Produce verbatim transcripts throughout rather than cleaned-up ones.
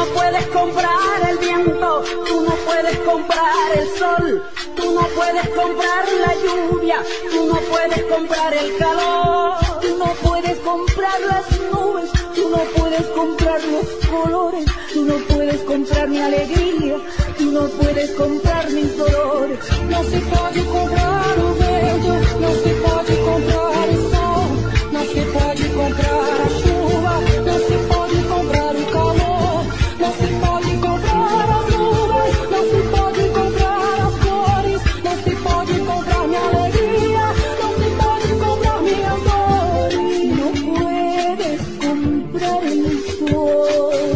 no puedes comprar el viento, tú no puedes comprar el sol, tú no puedes comprar la lluvia, tú no puedes comprar el calor, tú no puedes comprar las nubes, tú no puedes comprar los colores, tú no puedes comprar mi alegría, tú no puedes comprar mis dolores. No se puede comprar o vento, não se pode comprar o sol, não se pode comprar a chuva, não se pode comprar o calor, não se pode comprar as nuvens, não se pode comprar as cores, não se pode comprar minha alegria, não se pode comprar minhas dores, não puedes comprar el sol.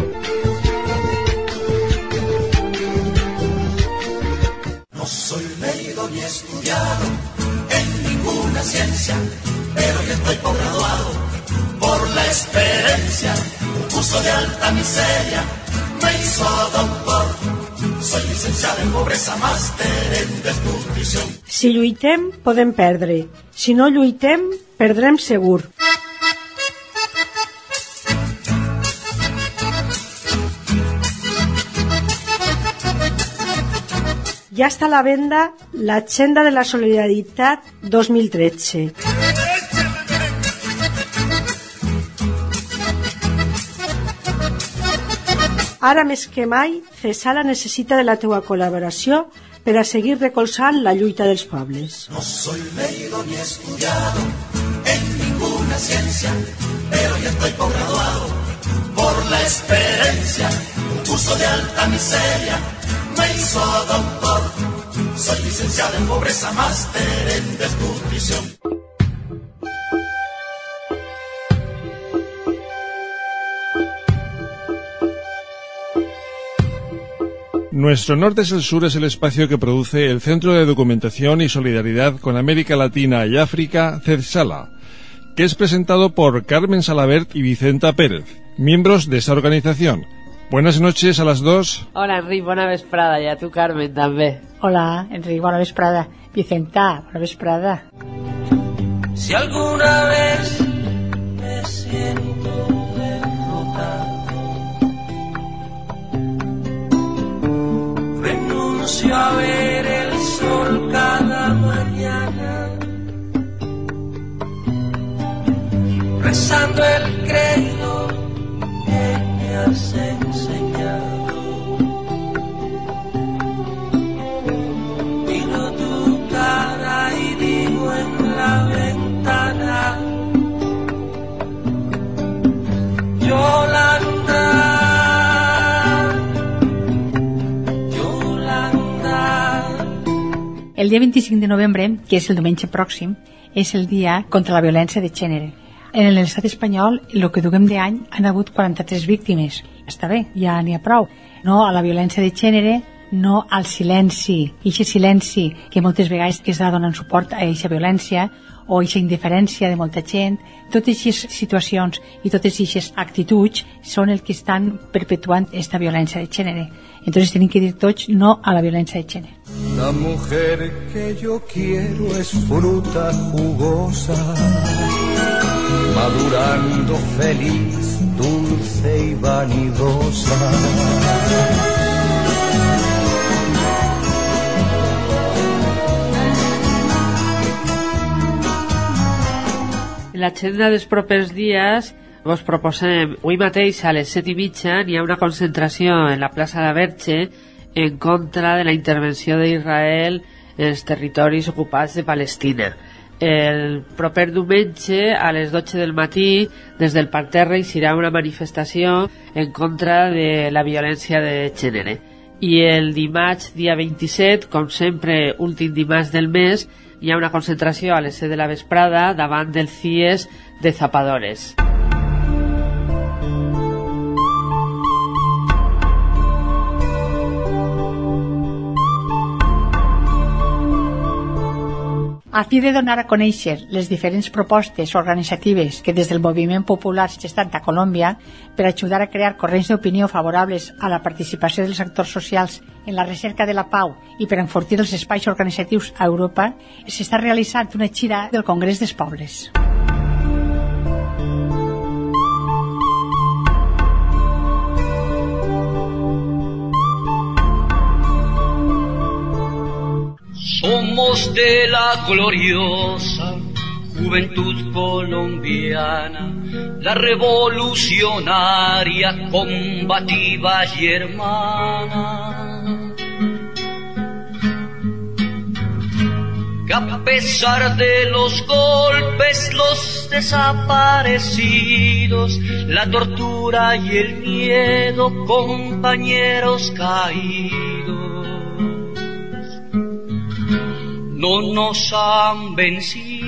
No soy leído ni estudiado en ninguna ciencia, pero ya estoy graduado por la experiencia. Un curso de alta miseria me hizo doctor. Soy licenciado en pobresa, máster en desnutrición. Si lluitem, podem perdre. Si no lluitem, perdrem segur. Ya está a la venda la Agenda de la Solidaritat dos mil tretze. Ara més que mai, CESALA necessita de la teua col·laboració per a seguir recolzant la lluita dels pobles. No soy leído ni estudiado en ninguna ciencia, pero ya estoy posgraduado por la experiencia. Un curso de alta miseria me hizo doctor. Soy licenciado en pobreza, máster en desnutrición. Nuestro Norte es el Sur es el espacio que produce el Centro de Documentación y Solidaridad con América Latina y África, CESALA, que es presentado por Carmen Salabert y Vicenta Pérez, miembros de esta organización. Buenas noches a las dos. Hola, Enric, bona vesprada, i a tu, Carmen, també. Hola, Enric, bona vesprada. Vicenta, bona vesprada. Si alguna vez me siento derrotado, renuncio a ver el sol cada mañana, rezando el credo que me has enseñado. Miro tu cara y digo en la ventana, Yolanda, Yolanda. El dia vint-i-cinc de novembre, que és el diumenge pròxim, és el dia contra la violència de gènere. En l'estat espanyol, el que duguem d'any, han hagut quaranta-tres víctimes. Està bé, ja n'hi ha prou. No a la violència de gènere, no al silenci. I aquest silenci que moltes vegades que es da donant suport a aquesta violència o a aquesta indiferència de molta gent, totes aquestes situacions i totes aquestes actituds són el que estan perpetuant aquesta violència de gènere. Entonces tenim que dir tots no a la violència de gènere. La mujer que yo quiero es fruta jugosa, madurando feliz, dulce y vanidosa. En l'agenda dels propers dies vos proposem avui mateix a les set i mitja n'hi ha una concentració en la plaça de Verge en contra de la intervenció d'Israel en els territoris ocupats de Palestina. El proper diumenge a les dotze del matí des del parterre hi serà una manifestació en contra de la violència de gènere. I el dimarts dia vint-i-set, com sempre últim dimarts del mes, hi ha una concentració a les set de la vesprada davant del C I E S de Zapadores. A fi de donar a conèixer les diferents propostes organitzatives que des del moviment popular s'estan a Colòmbia per ajudar a crear corrents d'opinió favorables a la participació dels actors socials en la recerca de la pau i per enfortir els espais organitzatius a Europa, s'està realitzant una gira del Congrés dels Pobles. gloriosa juventud colombiana, la revolucionaria, combativa y hermana, que a pesar de los golpes, los desaparecidos, la tortura y el miedo, compañeros caídos, no nos han vencido.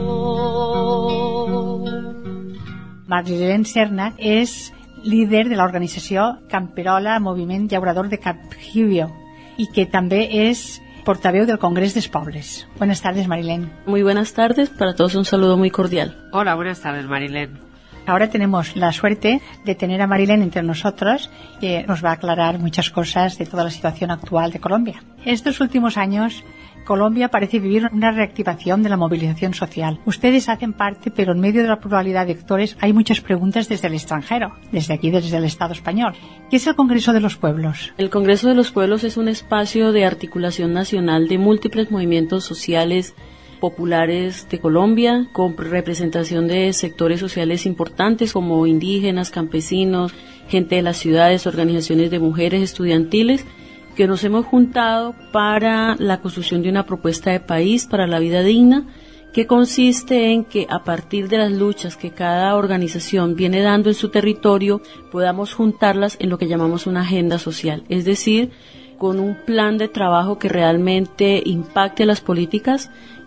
Marilén Serna és líder de l'organització Camperola Moviment Llaurador de Capgibio y que també és portaveu del Congrés dels Pobles. Buenas tardes, Marilén. Muy buenas tardes, para todos un saludo muy cordial. Hola, buenas tardes, Marilén. Ahora tenemos la suerte de tener a Marilén entre nosotros, que nos va a aclarar muchas cosas de toda la situación actual de Colombia. Estos últimos años, Colombia parece vivir una reactivación de la movilización social. Ustedes hacen parte, pero en medio de la pluralidad de actores hay muchas preguntas desde el extranjero, desde aquí, desde el Estado español. ¿Qué es el Congreso de los Pueblos? El Congreso de los Pueblos es un espacio de articulación nacional de múltiples movimientos sociales populares de Colombia, con representación de sectores sociales importantes como indígenas, campesinos, gente de las ciudades, organizaciones de mujeres, estudiantiles, que nos hemos juntado para la construcción de una propuesta de país para la vida digna, que consiste en que a partir de las luchas que cada organización viene dando en su territorio, podamos juntarlas en lo que llamamos una agenda social, es decir, con un plan de trabajo que realmente impacte las políticas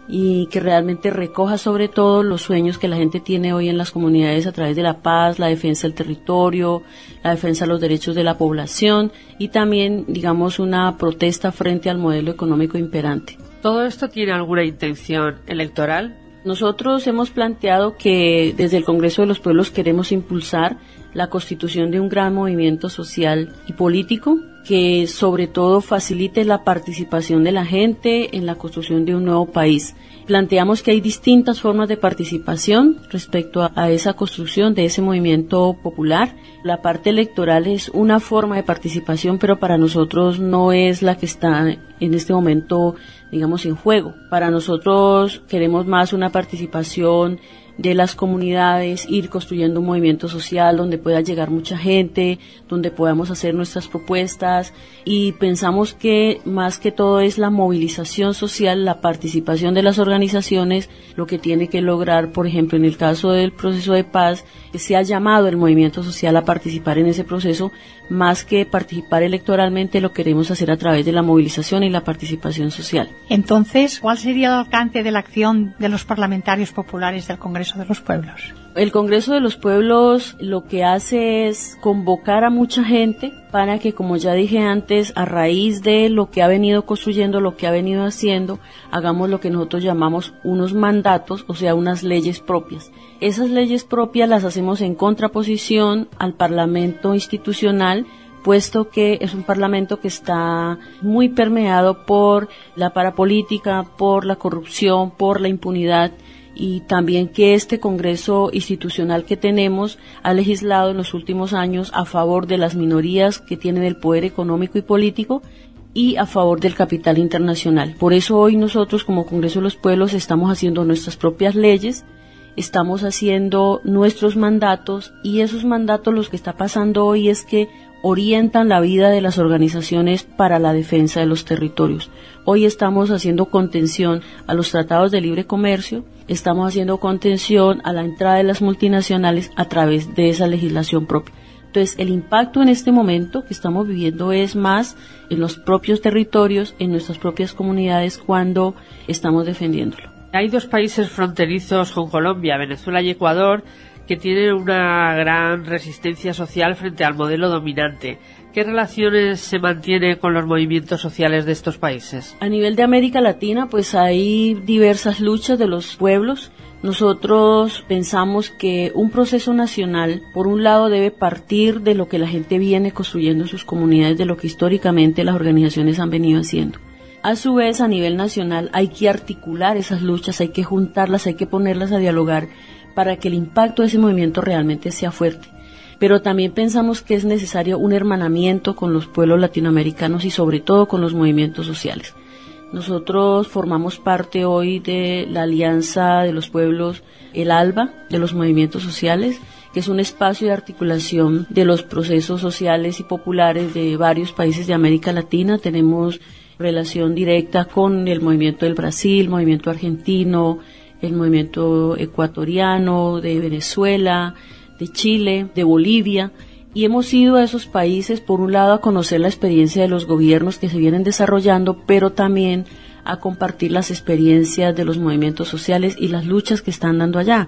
y que realmente recoja sobre todo los sueños que la gente tiene hoy en las comunidades a través de la paz, la defensa del territorio, la defensa de los derechos de la población y también, digamos, una protesta frente al modelo económico imperante. ¿Todo esto tiene alguna intención electoral? Nosotros hemos planteado que desde el Congreso de los Pueblos queremos impulsar la constitución de un gran movimiento social y político que sobre todo facilite la participación de la gente en la construcción de un nuevo país. Planteamos que hay distintas formas de participación respecto a, a esa construcción de ese movimiento popular. La parte electoral es una forma de participación, pero para nosotros no es la que está en este momento, digamos, en juego. Para nosotros queremos más una participación de las comunidades, ir construyendo un movimiento social donde pueda llegar mucha gente, donde podamos hacer nuestras propuestas y pensamos que más que todo es la movilización social, la participación de las organizaciones, lo que tiene que lograr, por ejemplo, en el caso del proceso de paz, que se ha llamado el movimiento social a participar en ese proceso, más que participar electoralmente, lo queremos hacer a través de la movilización y la participación social. Entonces, ¿cuál sería el alcance de la acción de los parlamentarios populares del Congreso de los Pueblos? El Congreso de los Pueblos lo que hace es convocar a mucha gente para que, como ya dije antes, a raíz de lo que ha venido construyendo, lo que ha venido haciendo, hagamos lo que nosotros llamamos unos mandatos, o sea, unas leyes propias. Esas leyes propias las hacemos en contraposición al Parlamento institucional, puesto que es un parlamento que está muy permeado por la parapolítica, por la corrupción, por la impunidad, y también que este Congreso institucional que tenemos ha legislado en los últimos años a favor de las minorías que tienen el poder económico y político y a favor del capital internacional. Por eso hoy nosotros como Congreso de los Pueblos estamos haciendo nuestras propias leyes, estamos haciendo nuestros mandatos y esos mandatos los que está pasando hoy es que orientan la vida de las organizaciones para la defensa de los territorios. Hoy estamos haciendo contención a los tratados de libre comercio, estamos haciendo contención a la entrada de las multinacionales a través de esa legislación propia. Entonces, el impacto en este momento que estamos viviendo es más en los propios territorios, en nuestras propias comunidades, cuando estamos defendiéndolo. Hay dos países fronterizos con Colombia, Venezuela y Ecuador, que tienen una gran resistencia social frente al modelo dominante. ¿Qué relaciones se mantiene con los movimientos sociales de estos países? A nivel de América Latina, pues hay diversas luchas de los pueblos. Nosotros pensamos que un proceso nacional, por un lado, debe partir de lo que la gente viene construyendo en sus comunidades, de lo que históricamente las organizaciones han venido haciendo. A su vez, a nivel nacional, hay que articular esas luchas, hay que juntarlas, hay que ponerlas a dialogar para que el impacto de ese movimiento realmente sea fuerte. Pero también pensamos que es necesario un hermanamiento con los pueblos latinoamericanos y sobre todo con los movimientos sociales. Nosotros formamos parte hoy de la Alianza de los Pueblos, el ALBA, de los movimientos sociales, que es un espacio de articulación de los procesos sociales y populares de varios países de América Latina. Tenemos relación directa con el movimiento del Brasil, movimiento argentino, el movimiento ecuatoriano, de Venezuela, de Chile, de Bolivia, y hemos ido a esos países, por un lado, a conocer la experiencia de los gobiernos que se vienen desarrollando, pero también a compartir las experiencias de los movimientos sociales y las luchas que están dando allá.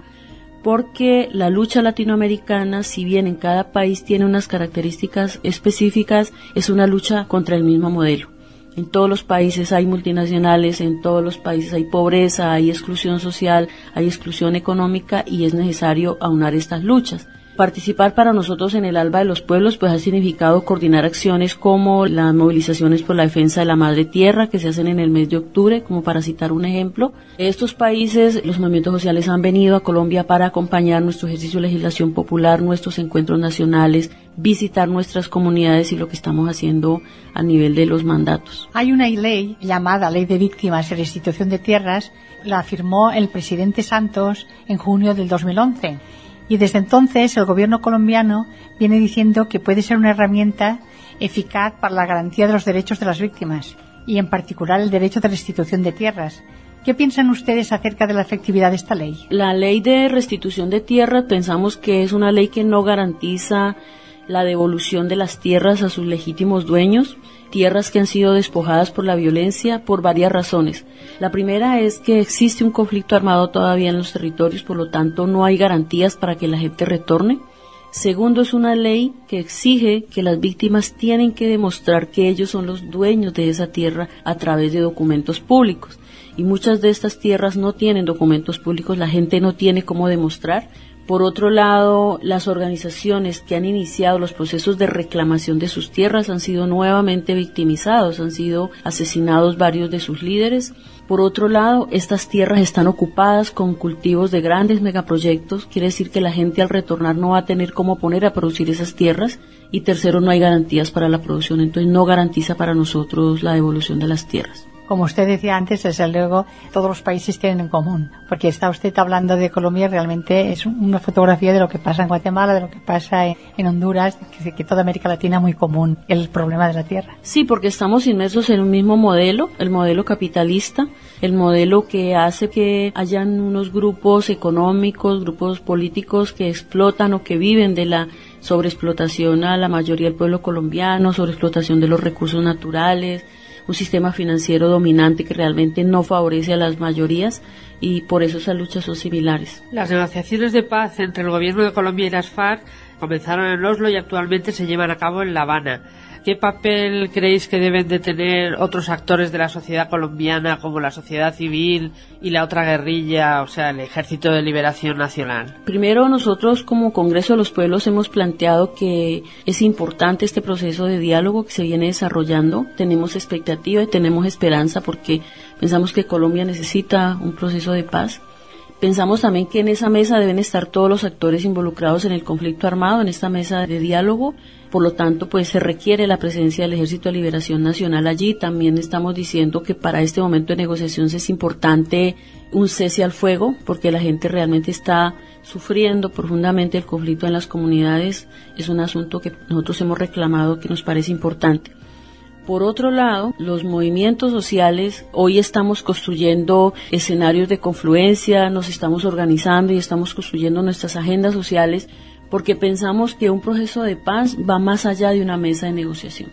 Porque la lucha latinoamericana, si bien en cada país tiene unas características específicas, es una lucha contra el mismo modelo. En todos los países hay multinacionales, en todos los países hay pobreza, hay exclusión social, hay exclusión económica y es necesario aunar estas luchas. Participar para nosotros en el ALBA de los Pueblos pues ha significado coordinar acciones como las movilizaciones por la defensa de la madre tierra que se hacen en el mes de octubre, como para citar un ejemplo. De estos países, los movimientos sociales han venido a Colombia para acompañar nuestro ejercicio de legislación popular, nuestros encuentros nacionales, visitar nuestras comunidades y lo que estamos haciendo a nivel de los mandatos. Hay una ley llamada Ley de Víctimas y Restitución de Tierras, la firmó el presidente Santos en junio del dos mil once. Y desde entonces el gobierno colombiano viene diciendo que puede ser una herramienta eficaz para la garantía de los derechos de las víctimas y en particular el derecho de restitución de tierras. ¿Qué piensan ustedes acerca de la efectividad de esta ley? La ley de restitución de tierras pensamos que es una ley que no garantiza la devolución de las tierras a sus legítimos dueños, tierras que han sido despojadas por la violencia por varias razones. La primera es que existe un conflicto armado todavía en los territorios, por lo tanto no hay garantías para que la gente retorne. Segundo, es una ley que exige que las víctimas tienen que demostrar que ellos son los dueños de esa tierra a través de documentos públicos. Y muchas de estas tierras no tienen documentos públicos, la gente no tiene cómo demostrar. Por otro lado, las organizaciones que han iniciado los procesos de reclamación de sus tierras han sido nuevamente victimizados, han sido asesinados varios de sus líderes. Por otro lado, estas tierras están ocupadas con cultivos de grandes megaproyectos, quiere decir que la gente al retornar no va a tener cómo poner a producir esas tierras. Y tercero, no hay garantías para la producción, entonces no garantiza para nosotros la devolución de las tierras. Como usted decía antes, desde luego, todos los países tienen en común, porque está usted hablando de Colombia, realmente es una fotografía de lo que pasa en Guatemala, de lo que pasa en Honduras, que, que toda América Latina es muy común, el problema de la tierra. Sí, porque estamos inmersos en un mismo modelo, el modelo capitalista, el modelo que hace que hayan unos grupos económicos, grupos políticos que explotan o que viven de la sobreexplotación a la mayoría del pueblo colombiano, sobreexplotación de los recursos naturales, un sistema financiero dominante que realmente no favorece a las mayorías y por eso esas luchas son similares. Las negociaciones de paz entre el gobierno de Colombia y las FARC comenzaron en Oslo y actualmente se llevan a cabo en La Habana. ¿Qué papel creéis que deben de tener otros actores de la sociedad colombiana como la sociedad civil y la otra guerrilla, o sea, el Ejército de Liberación Nacional? Primero, nosotros como Congreso de los Pueblos hemos planteado que es importante este proceso de diálogo que se viene desarrollando. Tenemos expectativa y tenemos esperanza porque pensamos que Colombia necesita un proceso de paz. Pensamos también que en esa mesa deben estar todos los actores involucrados en el conflicto armado, en esta mesa de diálogo. Por lo tanto, pues se requiere la presencia del Ejército de Liberación Nacional allí. También estamos diciendo que para este momento de negociación es importante un cese al fuego, porque la gente realmente está sufriendo profundamente el conflicto en las comunidades. Es un asunto que nosotros hemos reclamado que nos parece importante. Por otro lado, los movimientos sociales, hoy estamos construyendo escenarios de confluencia, nos estamos organizando y estamos construyendo nuestras agendas sociales porque pensamos que un proceso de paz va más allá de una mesa de negociación.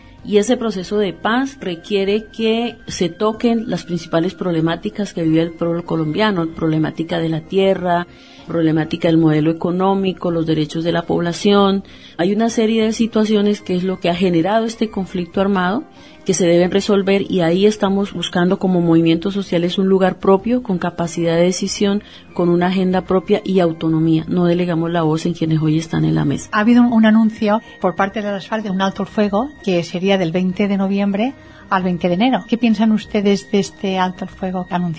Y ese proceso de paz requiere que se toquen las principales problemáticas que vive el pueblo colombiano, la problemática de la tierra, problemática del modelo económico, los derechos de la población. Hay una serie de situaciones que es lo que ha generado este conflicto armado que se deben resolver y ahí estamos buscando como movimientos sociales un lugar propio, con capacidad de decisión, con una agenda propia y autonomía. No delegamos la voz en quienes hoy están en la mesa. Ha habido un, un anuncio por parte de las FARC de un alto el fuego que sería del veinte de noviembre al veinte de enero. ¿Qué piensan ustedes de este alto el fuego anunciado?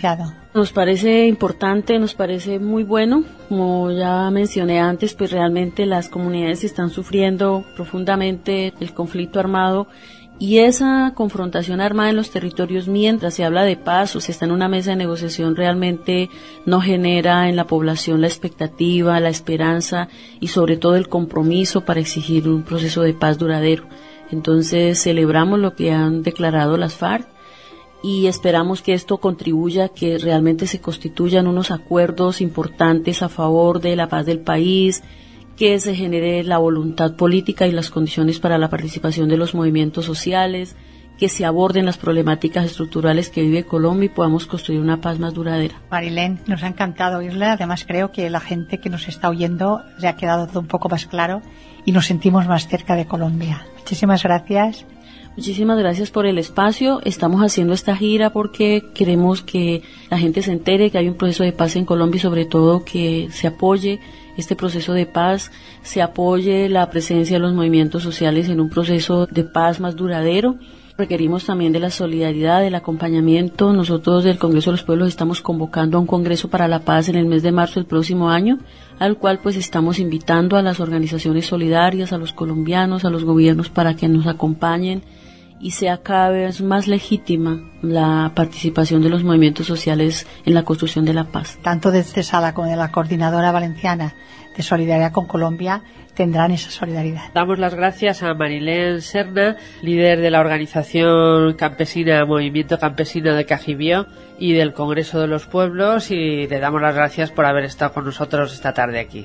Nos parece importante, nos parece muy bueno. Como ya mencioné antes, pues realmente las comunidades están sufriendo profundamente el conflicto armado y esa confrontación armada en los territorios mientras se habla de paz o se está en una mesa de negociación realmente no genera en la población la expectativa, la esperanza y sobre todo el compromiso para exigir un proceso de paz duradero. Entonces celebramos lo que han declarado las FARC y esperamos que esto contribuya a que realmente se constituyan unos acuerdos importantes a favor de la paz del país, que se genere la voluntad política y las condiciones para la participación de los movimientos sociales, que se aborden las problemáticas estructurales que vive Colombia y podamos construir una paz más duradera. Marilén, nos ha encantado oírla, además creo que la gente que nos está oyendo le ha quedado todo un poco más claro y nos sentimos más cerca de Colombia. Muchísimas gracias. Muchísimas gracias por el espacio. Estamos haciendo esta gira porque queremos que la gente se entere que hay un proceso de paz en Colombia y sobre todo que se apoye este proceso de paz, se apoye la presencia de los movimientos sociales en un proceso de paz más duradero. Requerimos también de la solidaridad, del acompañamiento. Nosotros del Congreso de los Pueblos estamos convocando a un Congreso para la Paz en el mes de marzo del próximo año, al cual pues estamos invitando a las organizaciones solidarias, a los colombianos, a los gobiernos para que nos acompañen y sea cada vez más legítima la participación de los movimientos sociales en la construcción de la paz. Tanto desde Sala como de la Coordinadora Valenciana de Solidaridad con Colombia tendrán esa solidaridad. Damos las gracias a Marilén Serna, líder de la organización campesina Movimiento Campesino de Cajibío y del Congreso de los Pueblos, y le damos las gracias por haber estado con nosotros esta tarde aquí.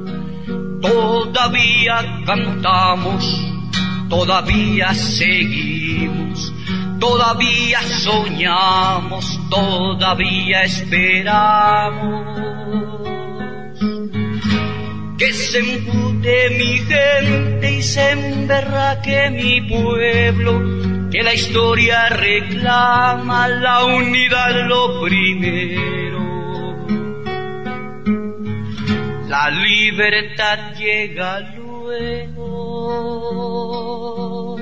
Todavía cantamos, todavía seguimos, todavía soñamos, todavía esperamos. Que se empute mi gente y se emberraque mi pueblo, que la historia reclama la unidad lo primero. La libertad llega luego.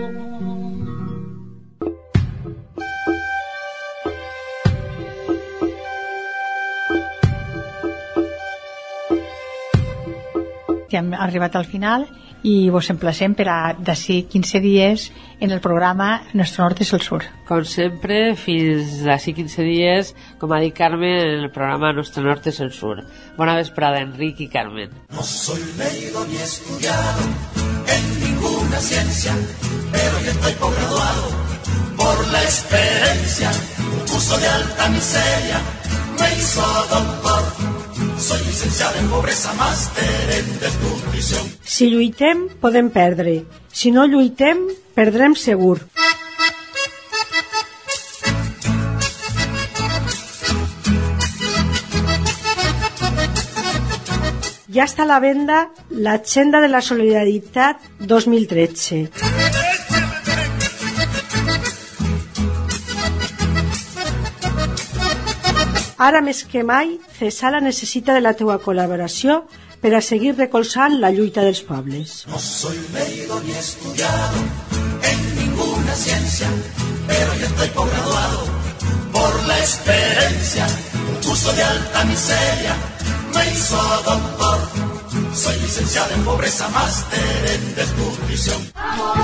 Hem arribat al final i vos emplacem per a d'ací quinze dies en el programa Nuestro Norte es el Sur. Com sempre, fins d'ací quinze dies, com ha dit Carmen, en el programa Nuestro Norte es el Sur. Bona vesprada, Enric i Carmen. No soy leído ni estudiado en ninguna ciencia, pero ya estoy posgraduado por la experiencia. Un curso de alta miseria me hizo doctor. Soy licenciado en pobresa, màster en desnutrició. Si lluitem, podem perdre. Si no lluitem, perdrem segur. Ya está a la venda la Agenda de la Solidaridad dos mil tretze. Ara més que mai, Cesala necessita de la teua col·laboració per a seguir recolzant la lluita dels pobles. No soy leído ni estudiado en ninguna ciencia, pero ya estoy posgraduado por la experiencia. Un curso de alta miseria me hizo doctor. Soy licenciado en pobreza, máster en desnutrición.